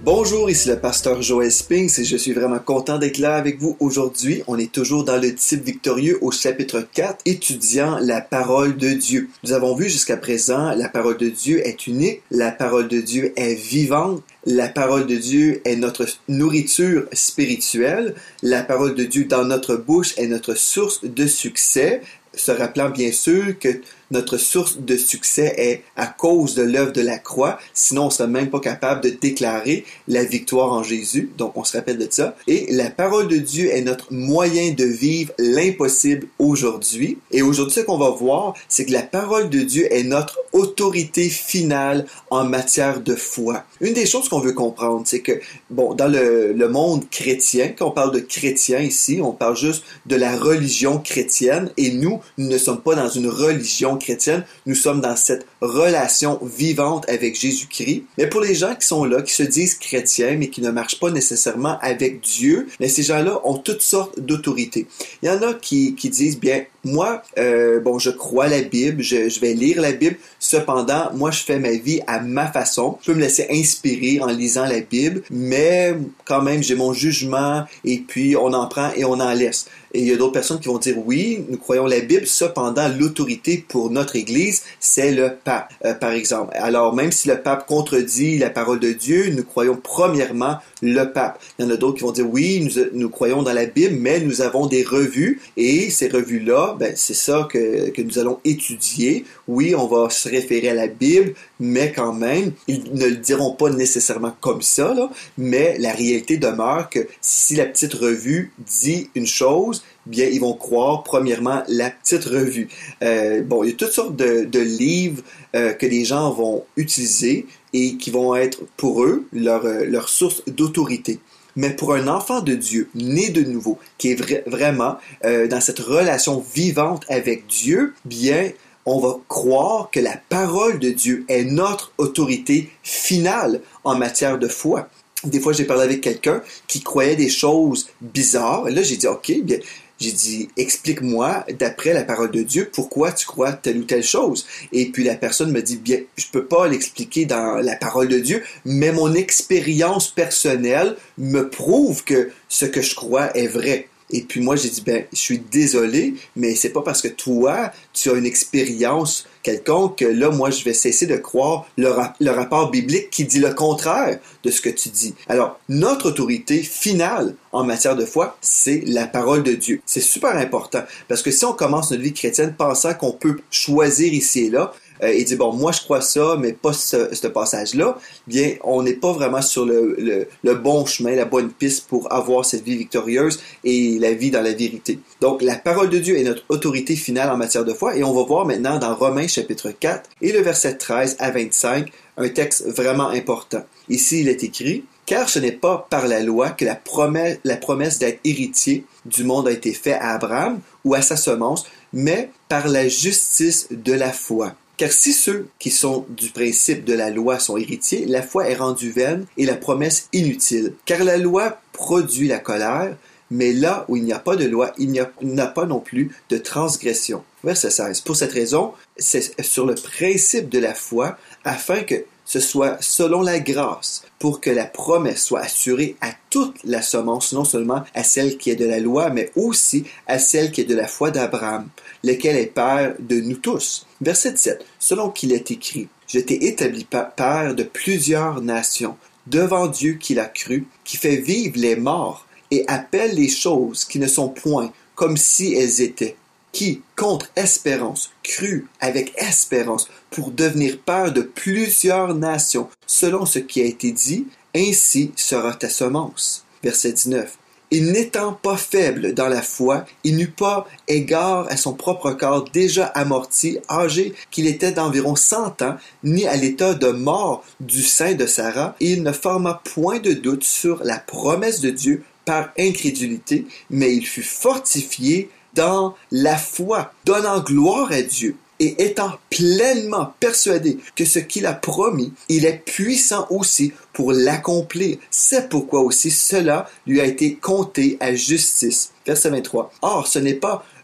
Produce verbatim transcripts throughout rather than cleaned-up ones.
Bonjour, ici le pasteur Joël Spinks et je suis vraiment content d'être là avec vous aujourd'hui. On est toujours dans le Disciple victorieux au chapitre quatre, étudiant la parole de Dieu. Nous avons vu jusqu'à présent, la parole de Dieu est unique, la parole de Dieu est vivante, la parole de Dieu est notre nourriture spirituelle, la parole de Dieu dans notre bouche est notre source de succès, se rappelant bien sûr que notre source de succès est à cause de l'œuvre de la croix, sinon on ne serait même pas capable de déclarer la victoire en Jésus, donc on se rappelle de ça. Et la parole de Dieu est notre moyen de vivre l'impossible aujourd'hui. Et aujourd'hui, ce qu'on va voir, c'est que la parole de Dieu est notre autorité finale en matière de foi. Une des choses qu'on veut comprendre, c'est que, bon, dans le, le monde chrétien, quand on parle de chrétien ici, on parle juste de la religion chrétienne, et nous, nous ne sommes pas dans une religion chrétienne, nous sommes dans cette relation vivante avec Jésus-Christ. Mais pour les gens qui sont là, qui se disent chrétiens, mais qui ne marchent pas nécessairement avec Dieu, mais ces gens-là ont toutes sortes d'autorités. Il y en a qui, qui disent, bien, moi, euh, bon, je crois la Bible, je, je vais lire la Bible, cependant, moi, je fais ma vie à ma façon. Je peux me laisser inspirer en lisant la Bible, mais quand même, j'ai mon jugement, et puis on en prend et on en laisse. Et il y a d'autres personnes qui vont dire, oui, nous croyons la Bible, cependant, l'autorité pour notre Église, c'est le pape, euh, par exemple. Alors, même si le pape contredit la parole de Dieu, nous croyons premièrement le pape. Il y en a d'autres qui vont dire, oui, nous, nous croyons dans la Bible, mais nous avons des revues, et ces revues-là, ben, c'est ça que, que nous allons étudier. Oui, on va se référer à la Bible, mais quand même, ils ne le diront pas nécessairement comme ça, là, mais la réalité demeure que si la petite revue dit une chose, bien, ils vont croire, premièrement, la petite revue. Euh, bon, il y a toutes sortes de, de livres euh, que les gens vont utiliser et qui vont être, pour eux, leur, leur source d'autorité. Mais pour un enfant de Dieu, né de nouveau, qui est vra- vraiment euh, dans cette relation vivante avec Dieu, bien, on va croire que la parole de Dieu est notre autorité finale en matière de foi. Des fois, j'ai parlé avec quelqu'un qui croyait des choses bizarres. Et là, j'ai dit, OK, bien, j'ai dit, explique-moi, d'après la parole de Dieu, pourquoi tu crois telle ou telle chose. Et puis la personne me dit, bien, je peux pas l'expliquer dans la parole de Dieu, mais mon expérience personnelle me prouve que ce que je crois est vrai. Et puis moi, j'ai dit, ben, je suis désolé, mais c'est pas parce que toi, tu as une expérience quelconque que là, moi, je vais cesser de croire le, ra- le rapport biblique qui dit le contraire de ce que tu dis. Alors, notre autorité finale en matière de foi, c'est la parole de Dieu. C'est super important, parce que si on commence notre vie chrétienne pensant qu'on peut choisir ici et là, euh, et dire, bon, moi, je crois ça, mais pas ce, ce passage-là, bien, on n'est pas vraiment sur le, le, le bon chemin, la bonne piste pour avoir cette vie victorieuse et la vie dans la vérité. Donc, la parole de Dieu est notre autorité finale en matière de foi, et on va voir maintenant dans Romains chapitre quatre et le verset treize à vingt-cinq, un texte vraiment important. Ici, il est écrit, « Car ce n'est pas par la loi que la promesse, la promesse d'être héritier du monde a été faite à Abraham ou à sa semence, mais par la justice de la foi. » Car si ceux qui sont du principe de la loi sont héritiers, la foi est rendue vaine et la promesse inutile. Car la loi produit la colère, mais là où il n'y a pas de loi, il n'y a, il n'y a pas non plus de transgression. Verset seize. Pour cette raison, c'est sur le principe de la foi, afin que ce soit selon la grâce, pour que la promesse soit assurée à toute la semence, non seulement à celle qui est de la loi, mais aussi à celle qui est de la foi d'Abraham, lequel est père de nous tous. Verset dix-sept. Selon qu'il est écrit, « Je t'ai établi père de plusieurs nations, devant Dieu qui l'a cru, qui fait vivre les morts, et appelle les choses qui ne sont point, comme si elles étaient. Qui, contre espérance, crut avec espérance pour devenir père de plusieurs nations, selon ce qui a été dit, ainsi sera ta semence. » Verset dix-neuf. Et n'étant pas faible dans la foi, il n'eut pas égard à son propre corps déjà amorti, âgé qu'il était d'environ cent ans, ni à l'état de mort du sein de Sarah, et il ne forma point de doute sur la promesse de Dieu par incrédulité, mais il fut fortifié dans la foi, donnant gloire à Dieu et étant pleinement persuadé que ce qu'il a promis, il est puissant aussi pour l'accomplir. C'est pourquoi aussi cela lui a été compté à justice. Verset vingt-trois. Or, ce n'est pas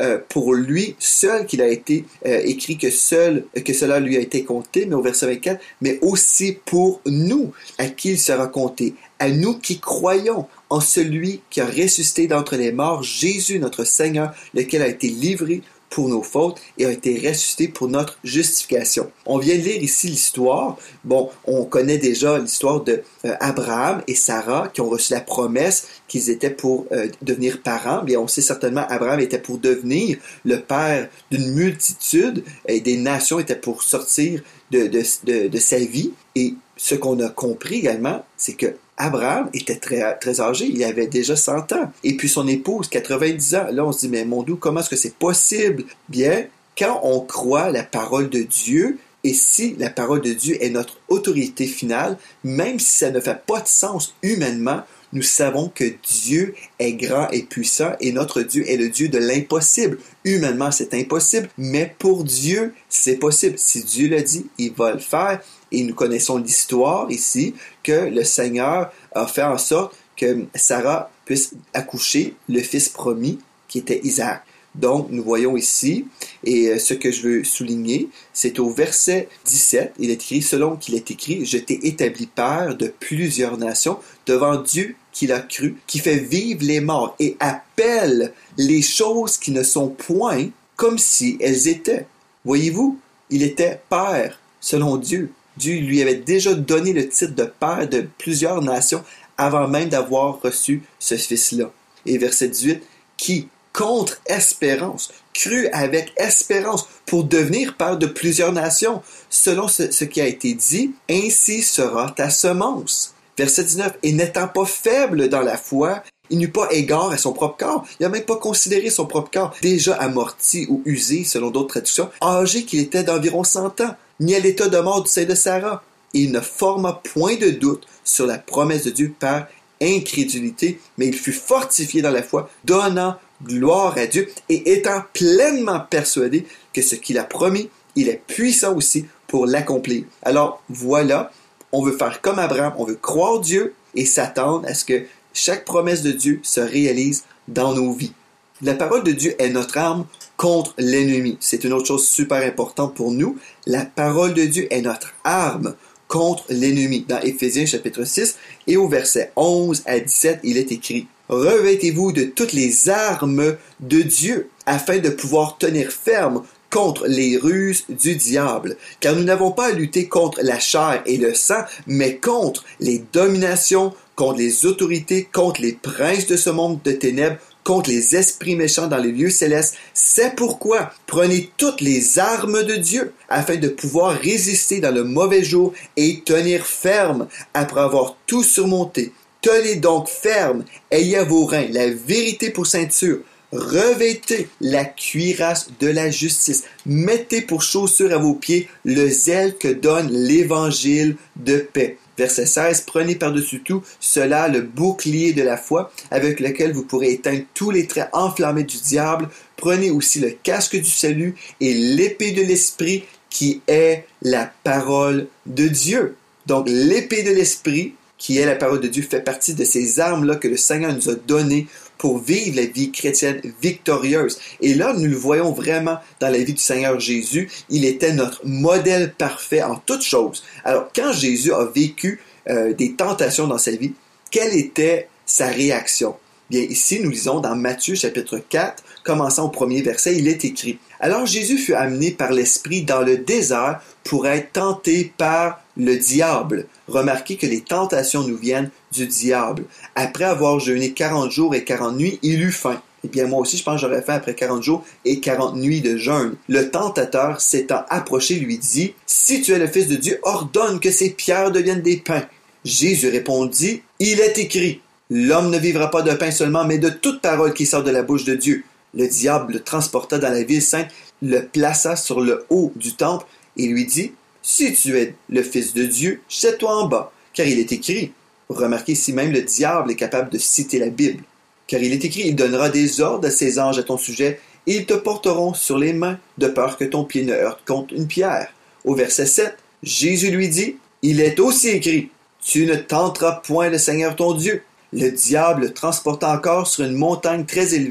euh, pour lui seul qu'il a été euh, écrit, que seul que cela lui a été compté, mais au verset vingt-quatre, mais aussi pour nous, à qui il sera compté, à nous qui croyons en celui qui a ressuscité d'entre les morts, Jésus notre Seigneur, lequel a été livré pour nos fautes et a été ressuscité pour notre justification. On vient de lire ici l'histoire. Bon, on connaît déjà l'histoire de euh, Abraham et Sarah qui ont reçu la promesse qu'ils étaient pour euh, devenir parents. Bien, on sait certainement Abraham était pour devenir le père d'une multitude et des nations étaient pour sortir de, de, de, de sa vie. Et ce qu'on a compris également, c'est que Abraham était très, très âgé, il avait déjà cent ans. Et puis son épouse, quatre-vingt-dix ans. Là, on se dit, mais mon Dieu, comment est-ce que c'est possible? Bien, quand on croit la parole de Dieu, et si la parole de Dieu est notre autorité finale, même si ça ne fait pas de sens humainement, nous savons que Dieu est grand et puissant et notre Dieu est le Dieu de l'impossible. Humainement, c'est impossible, mais pour Dieu, c'est possible. Si Dieu l'a dit, il va le faire. Et nous connaissons l'histoire ici que le Seigneur a fait en sorte que Sarah puisse accoucher le fils promis qui était Isaac. Donc, nous voyons ici, et ce que je veux souligner, c'est au verset dix-sept, il est écrit, selon qu'il est écrit, « Je t'ai établi père de plusieurs nations devant Dieu qu'il a cru, qui fait vivre les morts et appelle les choses qui ne sont point comme si elles étaient. » Voyez-vous, il était père selon Dieu. Dieu lui avait déjà donné le titre de père de plusieurs nations avant même d'avoir reçu ce fils-là. Et verset dix-huit, qui, contre espérance, crut avec espérance pour devenir père de plusieurs nations, selon ce, ce qui a été dit, ainsi sera ta semence. Verset dix-neuf, et n'étant pas faible dans la foi, il n'eut pas égard à son propre corps. Il n'a même pas considéré son propre corps, déjà amorti ou usé, selon d'autres traductions, âgé qu'il était d'environ cent ans, ni à l'état de mort du sein de Sarah. Et il ne forma point de doute sur la promesse de Dieu par incrédulité, mais il fut fortifié dans la foi, donnant gloire à Dieu et étant pleinement persuadé que ce qu'il a promis, il est puissant aussi pour l'accomplir. Alors voilà, on veut faire comme Abraham, on veut croire Dieu et s'attendre à ce que chaque promesse de Dieu se réalise dans nos vies. La parole de Dieu est notre arme contre l'ennemi. C'est une autre chose super importante pour nous. La parole de Dieu est notre arme contre l'ennemi. Dans Éphésiens chapitre six et au verset onze à dix-sept, il est écrit « Revêtez-vous de toutes les armes de Dieu afin de pouvoir tenir ferme contre les ruses du diable. Car nous n'avons pas à lutter contre la chair et le sang, mais contre les dominations, contre les autorités, contre les princes de ce monde de ténèbres, contre les esprits méchants dans les lieux célestes. C'est pourquoi prenez toutes les armes de Dieu afin de pouvoir résister dans le mauvais jour et tenir ferme après avoir tout surmonté. Tenez donc ferme, ayez à vos reins la vérité pour ceinture. Revêtez la cuirasse de la justice. Mettez pour chaussure à vos pieds le zèle que donne l'évangile de paix. Verset seize, prenez par-dessus tout cela le bouclier de la foi avec lequel vous pourrez éteindre tous les traits enflammés du diable. Prenez aussi le casque du salut et l'épée de l'esprit qui est la parole de Dieu. Donc l'épée de l'esprit qui est la parole de Dieu fait partie de ces armes-là que le Seigneur nous a données pour vivre la vie chrétienne victorieuse. Et là, nous le voyons vraiment dans la vie du Seigneur Jésus. Il était notre modèle parfait en toutes choses. Alors, quand Jésus a vécu euh, des tentations dans sa vie, quelle était sa réaction? Bien, ici, nous lisons dans Matthieu chapitre quatre, commençant au premier verset, il est écrit « Alors Jésus fut amené par l'Esprit dans le désert pour être tenté par le diable. » Remarquez que les tentations nous viennent du diable. Après avoir jeûné quarante jours et quarante nuits, il eut faim. Eh bien, moi aussi, je pense que j'aurais faim après quarante jours et quarante nuits de jeûne. Le tentateur, s'étant approché, lui dit « Si tu es le Fils de Dieu, ordonne que ces pierres deviennent des pains. » Jésus répondit « Il est écrit, l'homme ne vivra pas de pain seulement, mais de toute parole qui sort de la bouche de Dieu. » Le diable le transporta dans la ville sainte, le plaça sur le haut du temple et lui dit « Si tu es le Fils de Dieu, jette-toi en bas, car il est écrit. » Remarquez ici même le diable est capable de citer la Bible. Car il est écrit, il donnera des ordres à ses anges à ton sujet, et ils te porteront sur les mains, de peur que ton pied ne heurte contre une pierre. Au verset sept, Jésus lui dit, il est aussi écrit, tu ne tenteras point le Seigneur ton Dieu. Le diable le transporta encore sur une montagne très élevée,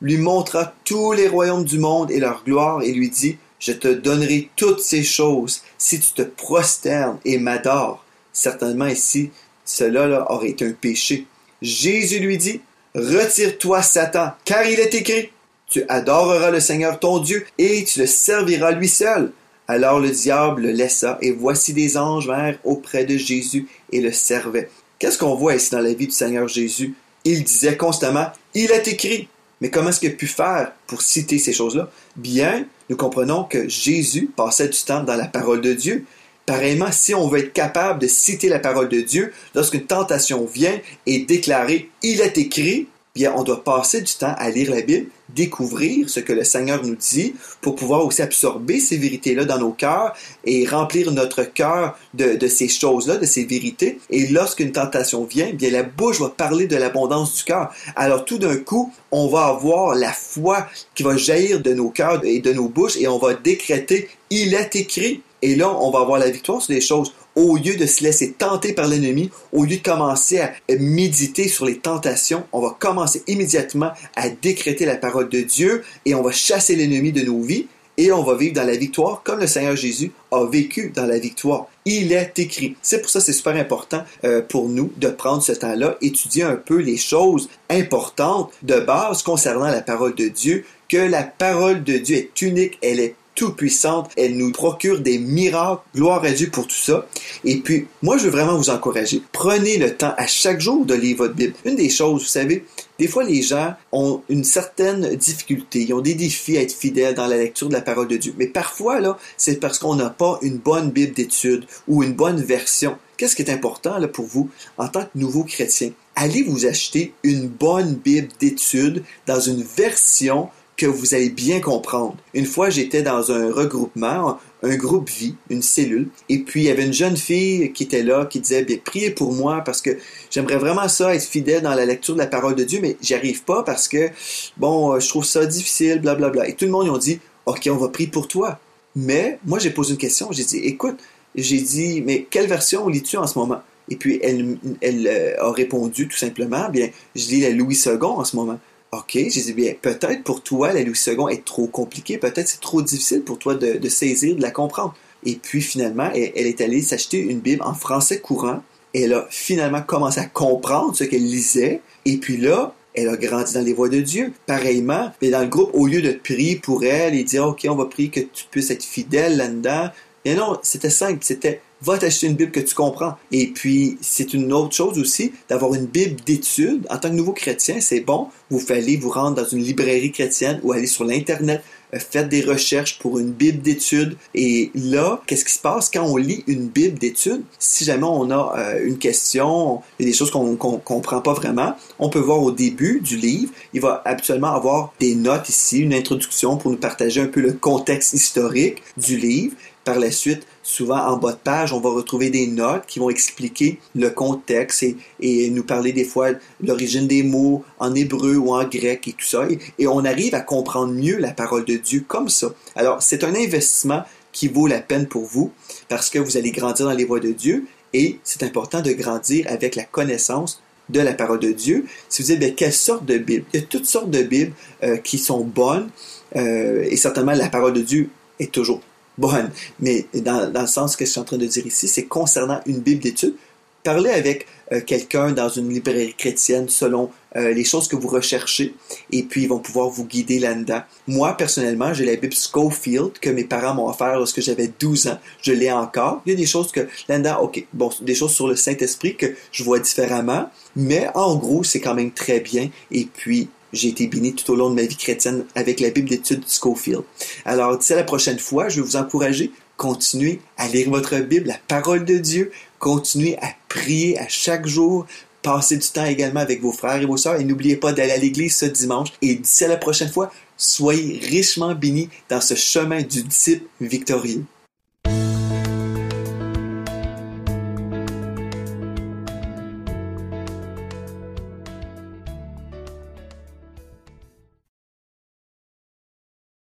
lui montra tous les royaumes du monde et leur gloire et lui dit, je te donnerai toutes ces choses si tu te prosternes et m'adores. Certainement ici, cela là, aurait été un péché. Jésus lui dit, retire-toi Satan, car il est écrit, tu adoreras le Seigneur ton Dieu et tu le serviras lui seul. Alors le diable le laissa et voici des anges vinrent auprès de Jésus et le servaient. Qu'est-ce qu'on voit ici dans la vie du Seigneur Jésus? Il disait constamment, il est écrit. Mais comment est-ce qu'il a pu faire pour citer ces choses-là? Bien, nous comprenons que Jésus passait du temps dans la parole de Dieu. Pareillement, si on veut être capable de citer la parole de Dieu, lorsqu'une tentation vient et déclarer « il est écrit », bien, on doit passer du temps à lire la Bible, découvrir ce que le Seigneur nous dit pour pouvoir aussi absorber ces vérités-là dans nos cœurs et remplir notre cœur de, de ces choses-là, de ces vérités. Et lorsqu'une tentation vient, bien, la bouche va parler de l'abondance du cœur. Alors, tout d'un coup, on va avoir la foi qui va jaillir de nos cœurs et de nos bouches et on va décréter « il est écrit ». Et là, on va avoir la victoire sur les choses. Au lieu de se laisser tenter par l'ennemi, au lieu de commencer à méditer sur les tentations, on va commencer immédiatement à décréter la parole de Dieu et on va chasser l'ennemi de nos vies et on va vivre dans la victoire comme le Seigneur Jésus a vécu dans la victoire. Il est écrit. C'est pour ça que c'est super important euh, pour nous de prendre ce temps-là, étudier un peu les choses importantes de base concernant la parole de Dieu, que la parole de Dieu est unique, elle est toute-puissante, elle nous procure des miracles, gloire à Dieu pour tout ça. Et puis, moi, je veux vraiment vous encourager. Prenez le temps à chaque jour de lire votre Bible. Une des choses, vous savez, des fois, les gens ont une certaine difficulté, ils ont des défis à être fidèles dans la lecture de la parole de Dieu. Mais parfois, là, c'est parce qu'on n'a pas une bonne Bible d'étude ou une bonne version. Qu'est-ce qui est important là, pour vous, en tant que nouveau chrétien? Allez vous acheter une bonne Bible d'étude dans une version que vous allez bien comprendre. Une fois, j'étais dans un regroupement, un groupe vie, une cellule, et puis il y avait une jeune fille qui était là, qui disait, bien, priez pour moi parce que j'aimerais vraiment ça, être fidèle dans la lecture de la parole de Dieu, mais j'y arrive pas parce que, bon, je trouve ça difficile, blablabla. Et tout le monde, ils ont dit, OK, on va prier pour toi. Mais, moi, j'ai posé une question, j'ai dit, écoute, j'ai dit, mais quelle version lis-tu en ce moment? Et puis, elle, elle euh, a répondu tout simplement, bien, je lis la Louis second en ce moment. OK, j'ai dit, bien, peut-être pour toi, la Louis second est trop compliquée, peut-être c'est trop difficile pour toi de, de saisir, de la comprendre. Et puis finalement, elle, elle est allée s'acheter une Bible en français courant. Elle a finalement commencé à comprendre ce qu'elle lisait. Et puis là, elle a grandi dans les voies de Dieu. Pareillement, mais dans le groupe, au lieu de prier pour elle et dire, OK, on va prier que tu puisses être fidèle là-dedans, mais non, c'était simple, c'était va t'acheter une Bible que tu comprends. Et puis, c'est une autre chose aussi, d'avoir une Bible d'études. En tant que nouveau chrétien, c'est bon. Vous fallait vous rendre dans une librairie chrétienne ou aller sur l'Internet, euh, faites des recherches pour une Bible d'études. Et là, qu'est-ce qui se passe quand on lit une Bible d'études? Si jamais on a euh, une question, il y a des choses qu'on ne comprend pas vraiment, on peut voir au début du livre, il va habituellement avoir des notes ici, une introduction pour nous partager un peu le contexte historique du livre. Par la suite, souvent en bas de page, on va retrouver des notes qui vont expliquer le contexte et, et nous parler des fois de l'origine des mots en hébreu ou en grec et tout ça. Et, et on arrive à comprendre mieux la parole de Dieu comme ça. Alors, c'est un investissement qui vaut la peine pour vous parce que vous allez grandir dans les voies de Dieu et c'est important de grandir avec la connaissance de la parole de Dieu. Si vous dites, bien, quelle sorte de Bible? Il y a toutes sortes de Bibles euh, qui sont bonnes euh, et certainement la parole de Dieu est toujours bonne, mais dans, dans le sens que je suis en train de dire ici, c'est concernant une Bible d'étude. Parlez avec euh, quelqu'un dans une librairie chrétienne selon euh, les choses que vous recherchez et puis ils vont pouvoir vous guider là-dedans. Moi, personnellement, j'ai la Bible Scofield que mes parents m'ont offert lorsque j'avais douze ans. Je l'ai encore. Il y a des choses que là-dedans, OK, bon, des choses sur le Saint-Esprit que je vois différemment, mais en gros, c'est quand même très bien et puis j'ai été béni tout au long de ma vie chrétienne avec la Bible d'études Scofield. Alors, d'ici à la prochaine fois, je vais vous encourager, continuez à lire votre Bible, la parole de Dieu, continuez à prier à chaque jour, passez du temps également avec vos frères et vos sœurs et n'oubliez pas d'aller à l'église ce dimanche. Et d'ici à la prochaine fois, soyez richement bénis dans ce chemin du disciple victorieux.